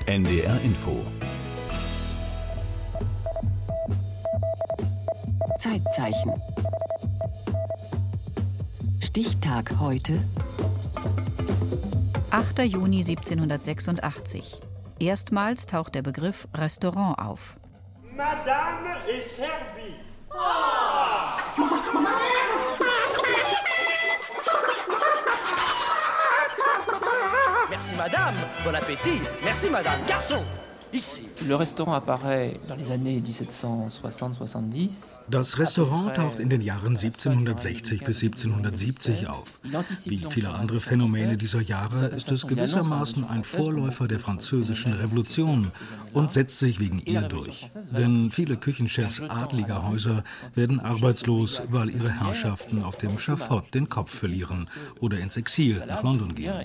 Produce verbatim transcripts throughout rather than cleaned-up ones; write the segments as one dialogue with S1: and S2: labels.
S1: N D R Info.
S2: Zeitzeichen. Stichtag heute.
S3: achter Juni siebzehnhundertsechsundachtzig. Erstmals taucht der Begriff Restaurant auf.
S4: Madame est servie.
S5: Merci madame, bon appétit. Merci madame, garçon. Ici.
S6: Le Restaurant apparaît dans les années dix-sept-cent-soixante soixante-dix.
S7: Das Restaurant taucht in den Jahren siebzehnhundertsechzig bis siebzehnhundertsiebzig auf. Wie viele andere Phänomene dieser Jahre ist es gewissermaßen ein Vorläufer der Französischen Revolution und setzt sich wegen ihr durch. Denn viele Küchenchefs adliger Häuser werden arbeitslos, weil ihre Herrschaften auf dem Schafott den Kopf verlieren oder ins Exil nach London gehen.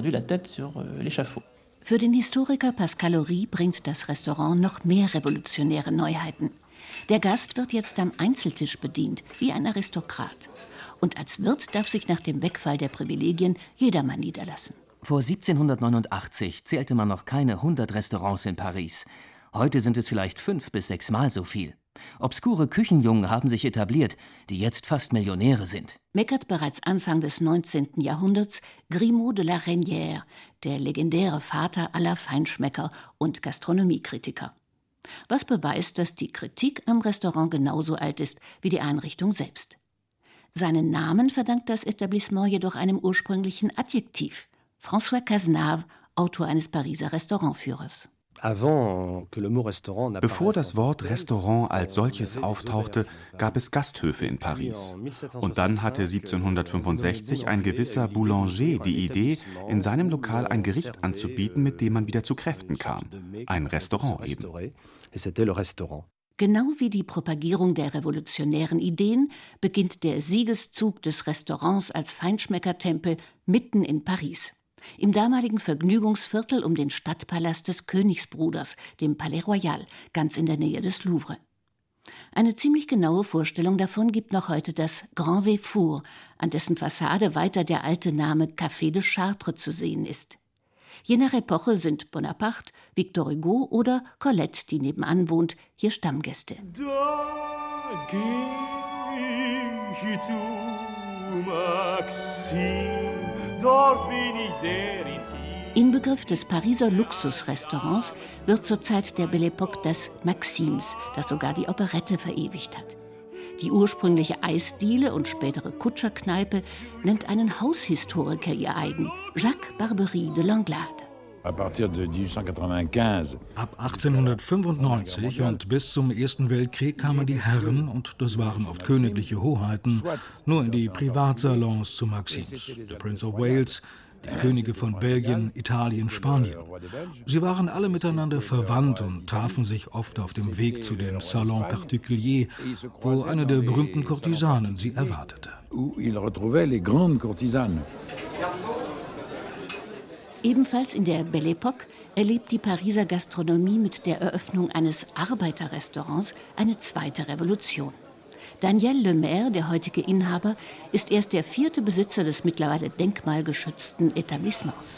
S8: Für den Historiker Pascal Horry bringt das Restaurant noch mehr revolutionäre Neuheiten. Der Gast wird jetzt am Einzeltisch bedient, wie ein Aristokrat. Und als Wirt darf sich nach dem Wegfall der Privilegien jedermann niederlassen.
S9: Vor siebzehnhundertneunundachtzig zählte man noch keine hundert Restaurants in Paris. Heute sind es vielleicht fünf bis sechsmal so viel. Obskure Küchenjungen haben sich etabliert, die jetzt fast Millionäre sind.
S8: Meckert bereits Anfang des neunzehnten Jahrhunderts Grimaud de la Reynière, der legendäre Vater aller Feinschmecker und Gastronomiekritiker. Was beweist, dass die Kritik am Restaurant genauso alt ist wie die Einrichtung selbst. Seinen Namen verdankt das Etablissement jedoch einem ursprünglichen Adjektiv. François Cazenave, Autor eines Pariser Restaurantführers.
S10: Bevor das Wort Restaurant als solches auftauchte, gab es Gasthöfe in Paris. Und dann hatte siebzehnhundertfünfundsechzig ein gewisser Boulanger die Idee, in seinem Lokal ein Gericht anzubieten, mit dem man wieder zu Kräften kam. Ein Restaurant eben.
S8: Genau wie die Propagierung der revolutionären Ideen beginnt der Siegeszug des Restaurants als Feinschmeckertempel mitten in Paris. Im damaligen Vergnügungsviertel um den Stadtpalast des Königsbruders, dem Palais Royal, ganz in der Nähe des Louvre. Eine ziemlich genaue Vorstellung davon gibt noch heute das Grand Véfour, an dessen Fassade weiter der alte Name Café de Chartres zu sehen ist. Je nach Epoche sind Bonaparte, Victor Hugo oder Colette, die nebenan wohnt, hier Stammgäste.
S4: Da geh ich zu Maxime. Dort bin ich sehr intim.
S8: Inbegriff des Pariser Luxusrestaurants wird zur Zeit der Belle Époque das Maxims, das sogar die Operette verewigt hat. Die ursprüngliche Eisdiele und spätere Kutscherkneipe nennt einen Haushistoriker ihr eigen, Jacques Barbery de Langlade.
S7: Ab achtzehnhundertfünfundneunzig und bis zum Ersten Weltkrieg kamen die Herren, und das waren oft königliche Hoheiten, nur in die Privatsalons zu Maxims. Der Prince of Wales, die Könige von Belgien, Italien, Spanien. Sie waren alle miteinander verwandt und trafen sich oft auf dem Weg zu den Salons Particuliers, wo eine der berühmten Kurtisanen sie erwartete.
S8: Ebenfalls in der Belle Époque erlebt die Pariser Gastronomie mit der Eröffnung eines Arbeiterrestaurants eine zweite Revolution. Daniel Lemaire, der heutige Inhaber, ist erst der vierte Besitzer des mittlerweile denkmalgeschützten Etablissements.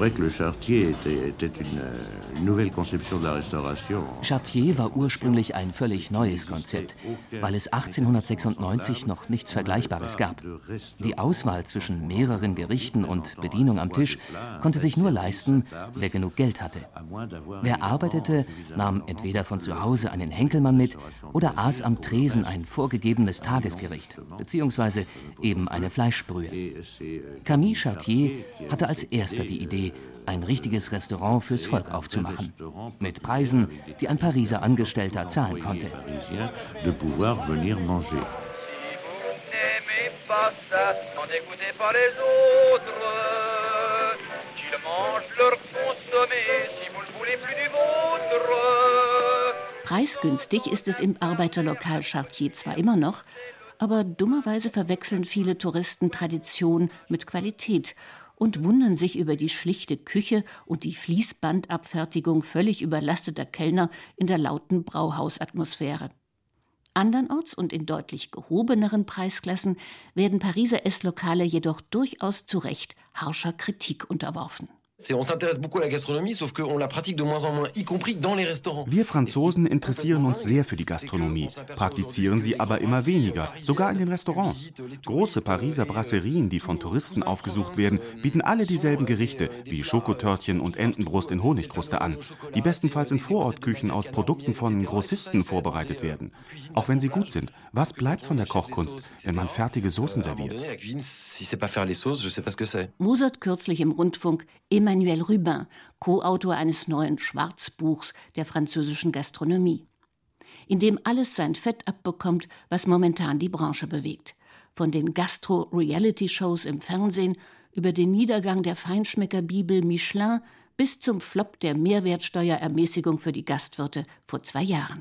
S9: Chartier war ursprünglich ein völlig neues Konzept, weil es achtzehnhundertsechsundneunzig noch nichts Vergleichbares gab. Die Auswahl zwischen mehreren Gerichten und Bedienung am Tisch konnte sich nur leisten, wer genug Geld hatte. Wer arbeitete, nahm entweder von zu Hause einen Henkelmann mit oder aß am Tresen ein vorgegebenes Tagesgericht, beziehungsweise eben eine Fleischbrühe. Camille Chartier hatte als erster die Idee, ein richtiges Restaurant fürs Volk aufzumachen, mit Preisen, die ein Pariser Angestellter zahlen konnte.
S8: Preisgünstig ist es im Arbeiterlokal Chartier zwar immer noch, aber dummerweise verwechseln viele Touristen Tradition mit Qualität und wundern sich über die schlichte Küche und die Fließbandabfertigung völlig überlasteter Kellner in der lauten Brauhausatmosphäre. Andernorts und in deutlich gehobeneren Preisklassen werden Pariser Esslokale jedoch durchaus zu Recht harscher Kritik unterworfen.
S10: Wir Franzosen interessieren uns sehr für die Gastronomie, praktizieren sie aber immer weniger, sogar in den Restaurants. Große Pariser Brasserien, die von Touristen aufgesucht werden, bieten alle dieselben Gerichte, wie Schokotörtchen und Entenbrust in Honigkruste an, die bestenfalls in Vorortküchen aus Produkten von Grossisten vorbereitet werden. Auch wenn sie gut sind, was bleibt von der Kochkunst, wenn man fertige Soßen serviert?
S8: Mosert kürzlich im Rundfunk Emmanuel Rubin, Co-Autor eines neuen Schwarzbuchs der französischen Gastronomie, in dem alles sein Fett abbekommt, was momentan die Branche bewegt. Von den Gastro-Reality-Shows im Fernsehen über den Niedergang der Feinschmeckerbibel Michelin bis zum Flop der Mehrwertsteuerermäßigung für die Gastwirte vor zwei Jahren.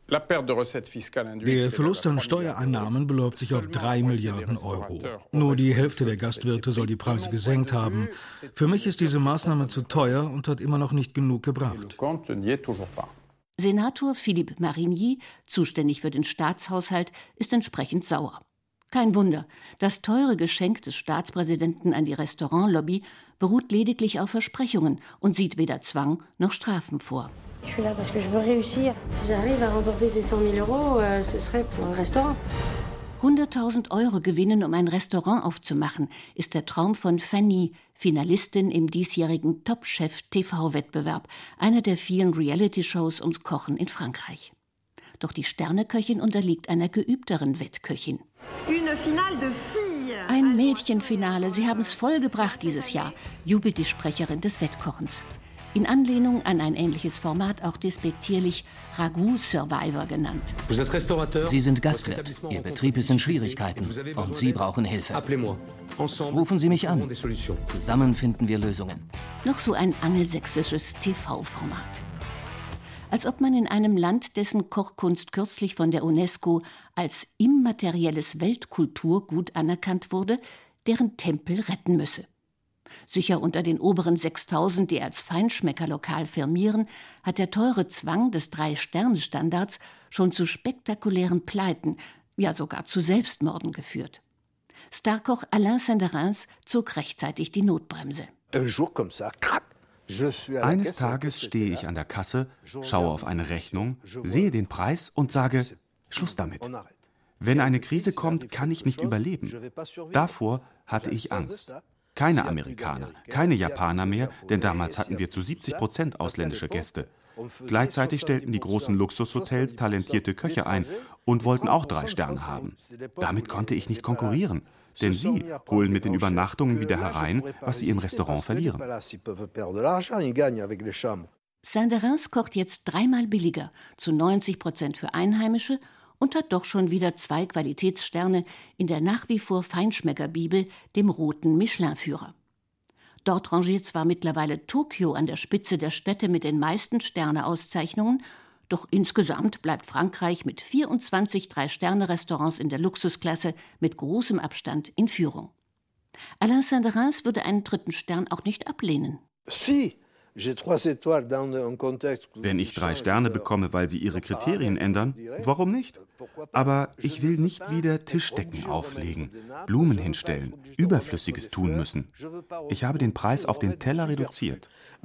S7: Der Verlust an Steuereinnahmen beläuft sich auf drei Milliarden Euro. Nur die Hälfte der Gastwirte soll die Preise gesenkt haben. Für mich ist diese Maßnahme zu teuer und hat immer noch nicht genug gebracht.
S8: Senator Philippe Marigny, zuständig für den Staatshaushalt, ist entsprechend sauer. Kein Wunder, das teure Geschenk des Staatspräsidenten an die Restaurantlobby beruht lediglich auf Versprechungen und sieht weder Zwang noch Strafen vor.
S1: Ich suis là parce que je veux réussir. Si j'arrive à remporter ces cent mille euros, euh, ce serait pour un restaurant.
S8: hunderttausend Euro gewinnen, um ein Restaurant aufzumachen, ist der Traum von Fanny, Finalistin im diesjährigen Top Chef T V-Wettbewerb, einer der vielen Reality-Shows ums Kochen in Frankreich. Doch die Sterneköchin unterliegt einer geübteren Wettköchin. Ein Mädchenfinale, sie haben es vollgebracht dieses Jahr, jubelt die Sprecherin des Wettkochens. In Anlehnung an ein ähnliches Format auch despektierlich Ragout Survivor genannt.
S9: Sie sind Gastwirt, Ihr Betrieb ist in Schwierigkeiten und Sie brauchen Hilfe. Rufen Sie mich an. Zusammen finden wir Lösungen.
S8: Noch so ein angelsächsisches T V-Format. Als ob man in einem Land, dessen Kochkunst kürzlich von der UNESCO als immaterielles Weltkulturgut anerkannt wurde, deren Tempel retten müsse. Sicher unter den oberen sechstausend, die als Feinschmeckerlokal firmieren, hat der teure Zwang des Drei-Sterne-Standards schon zu spektakulären Pleiten, ja sogar zu Selbstmorden geführt. Starkoch Alain Senderins zog rechtzeitig die Notbremse.
S10: Eines Tages stehe ich an der Kasse, schaue auf eine Rechnung, sehe den Preis und sage, Schluss damit. Wenn eine Krise kommt, kann ich nicht überleben. Davor hatte ich Angst. Keine Amerikaner, keine Japaner mehr, denn damals hatten wir zu siebzig Prozent ausländische Gäste. Gleichzeitig stellten die großen Luxushotels talentierte Köche ein und wollten auch drei Sterne haben. Damit konnte ich nicht konkurrieren, denn sie holen mit den Übernachtungen wieder herein, was sie im Restaurant verlieren.
S8: Senderins kocht jetzt dreimal billiger, zu neunzig Prozent für Einheimische, und hat doch schon wieder zwei Qualitätssterne in der nach wie vor Feinschmeckerbibel, dem roten Michelin-Führer. Dort rangiert zwar mittlerweile Tokio an der Spitze der Städte mit den meisten Sterneauszeichnungen, doch insgesamt bleibt Frankreich mit vierundzwanzig Drei-Sterne-Restaurants in der Luxusklasse mit großem Abstand in Führung. Alain Senderins würde einen dritten Stern auch nicht ablehnen.
S10: Si. Wenn ich drei Sterne bekomme, weil sie ihre Kriterien ändern, warum nicht? Aber ich will nicht wieder Tischdecken auflegen, Blumen hinstellen, Überflüssiges tun müssen. Ich habe den Preis auf den Teller reduziert.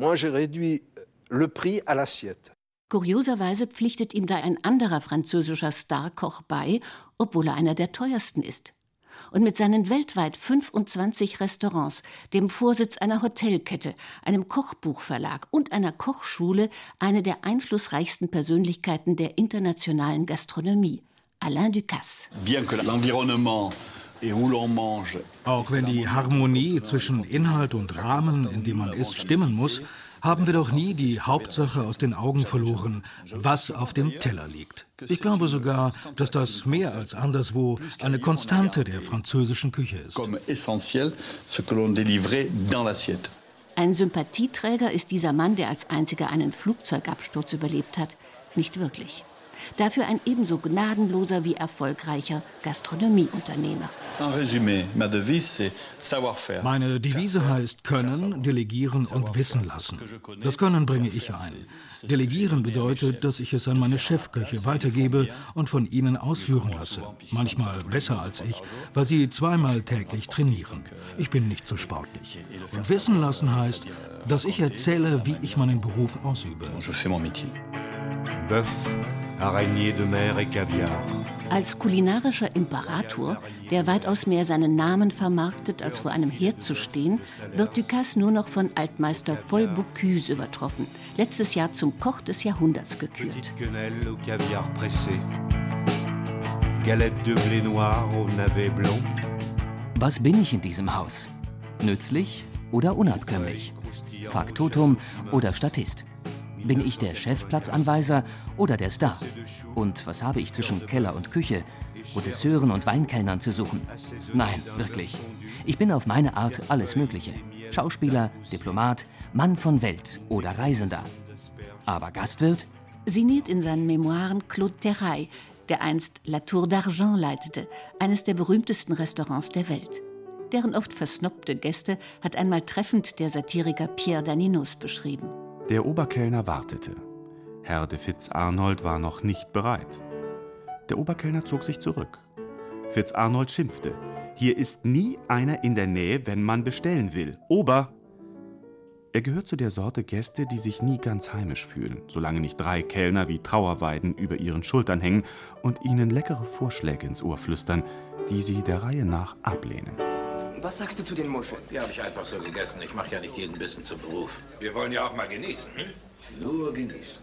S8: Kurioserweise pflichtet ihm da ein anderer französischer Starkoch bei, obwohl er einer der teuersten ist. Und mit seinen weltweit fünfundzwanzig Restaurants, dem Vorsitz einer Hotelkette, einem Kochbuchverlag und einer Kochschule eine der einflussreichsten Persönlichkeiten der internationalen Gastronomie, Alain Ducasse.
S7: Auch wenn die Harmonie zwischen Inhalt und Rahmen, in dem man isst, stimmen muss, haben wir doch nie die Hauptsache aus den Augen verloren, was auf dem Teller liegt. Ich glaube sogar, dass das mehr als anderswo eine Konstante der französischen Küche ist.
S8: Ein Sympathieträger ist dieser Mann, der als einziger einen Flugzeugabsturz überlebt hat, nicht wirklich. Dafür ein ebenso gnadenloser wie erfolgreicher Gastronomieunternehmer.
S7: Meine Devise heißt Können, Delegieren und Wissen lassen. Das Können bringe ich ein. Delegieren bedeutet, dass ich es an meine Chefköche weitergebe und von ihnen ausführen lasse. Manchmal besser als ich, weil sie zweimal täglich trainieren. Ich bin nicht so sportlich. Und Wissen lassen heißt, dass ich erzähle, wie ich meinen Beruf ausübe.
S11: Bœuf, Araignée de mer et Caviar.
S8: Als kulinarischer Imperator, der weitaus mehr seinen Namen vermarktet, als vor einem Herd zu stehen, wird Ducasse nur noch von Altmeister Paul Bocuse übertroffen, letztes Jahr zum Koch des Jahrhunderts gekürt.
S11: Quenelle au caviar pressé. Galette de blé noir au navet blond.
S9: Was bin ich in diesem Haus? Nützlich oder unabkömmlich? Faktotum oder Statist? Bin ich der Chefplatzanweiser oder der Star? Und was habe ich zwischen Keller und Küche, Regisseuren und Weinkellnern zu suchen? Nein, wirklich. Ich bin auf meine Art alles Mögliche. Schauspieler, Diplomat, Mann von Welt oder Reisender. Aber Gastwirt?
S8: Sinniert in seinen Memoiren Claude Terrail, der einst La Tour d'Argent leitete, eines der berühmtesten Restaurants der Welt. Deren oft versnobte Gäste hat einmal treffend der Satiriker Pierre Daninos beschrieben.
S10: Der Oberkellner wartete. Herr de Fitz-Arnold war noch nicht bereit. Der Oberkellner zog sich zurück. Fitz-Arnold schimpfte. Hier ist nie einer in der Nähe, wenn man bestellen will. Ober! Er gehört zu der Sorte Gäste, die sich nie ganz heimisch fühlen, solange nicht drei Kellner wie Trauerweiden über ihren Schultern hängen und ihnen leckere Vorschläge ins Ohr flüstern, die sie der Reihe nach ablehnen.
S12: Was sagst du zu den Muscheln? Die habe ich einfach so gegessen. Ich mache ja nicht jeden Bissen zum Beruf. Wir wollen ja auch mal genießen. Hm? Nur genießen.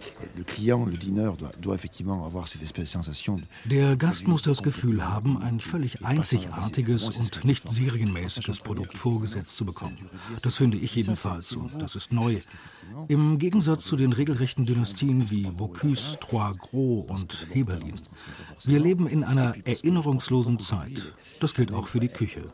S7: Der Gast muss das Gefühl haben, ein völlig einzigartiges und nicht serienmäßiges Produkt vorgesetzt zu bekommen. Das finde ich jedenfalls und das ist neu. Im Gegensatz zu den regelrechten Dynastien wie Bocuse, Trois Gros und Heberlin. Wir leben in einer erinnerungslosen Zeit. Das gilt auch für die Küche.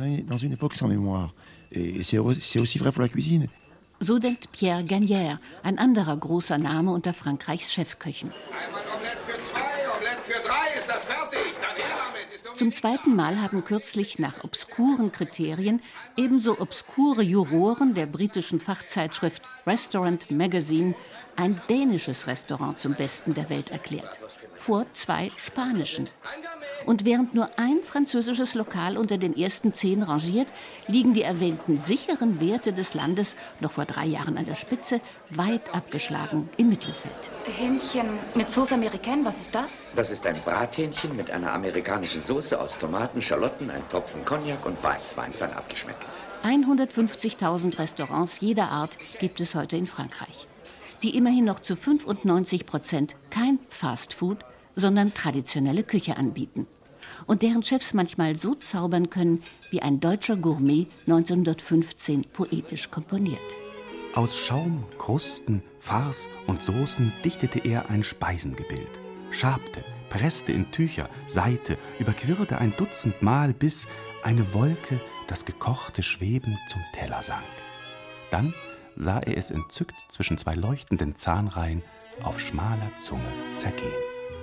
S8: So denkt Pierre Gagnère, ein anderer großer Name unter Frankreichs Chefköchen.
S12: Einmal Omelette für zwei, Omelette für drei, ist das fertig? Dann her damit. Ist
S8: Zum zweiten Mal haben kürzlich nach obskuren Kriterien ebenso obskure Juroren der britischen Fachzeitschrift Restaurant Magazine ein dänisches Restaurant zum Besten der Welt erklärt. Vor zwei spanischen. Und während nur ein französisches Lokal unter den ersten zehn rangiert, liegen die erwähnten sicheren Werte des Landes noch vor drei Jahren an der Spitze, weit abgeschlagen im Mittelfeld.
S13: Hähnchen mit Sauce Americaine, was ist das?
S14: Das ist ein Brathähnchen mit einer amerikanischen Soße aus Tomaten, Schalotten, ein Tropfen Cognac und Weißwein fein abgeschmeckt.
S8: hundertfünfzigtausend Restaurants jeder Art gibt es heute in Frankreich, die immerhin noch zu fünfundneunzig Prozent kein Fastfood, sondern traditionelle Küche anbieten. Und deren Chefs manchmal so zaubern können, wie ein deutscher Gourmet neunzehnhundertfünfzehn poetisch komponiert.
S10: Aus Schaum, Krusten, Farce und Soßen dichtete er ein Speisengebild. Schabte, presste in Tücher, seite, überquirlte ein Dutzend Mal, bis eine Wolke das gekochte Schweben zum Teller sank. Dann sah er es entzückt zwischen zwei leuchtenden Zahnreihen auf schmaler Zunge zergehen.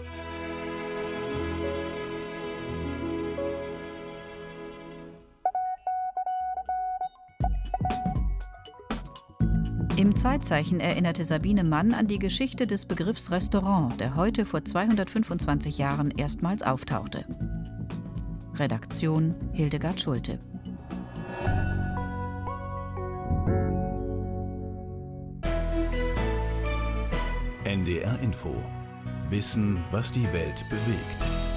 S3: Im Zeitzeichen erinnerte Sabine Mann an die Geschichte des Begriffs Restaurant, der heute vor zweihundertfünfundzwanzig Jahren erstmals auftauchte. Redaktion Hildegard Schulte.
S15: N D R Info. Wissen, was die Welt bewegt.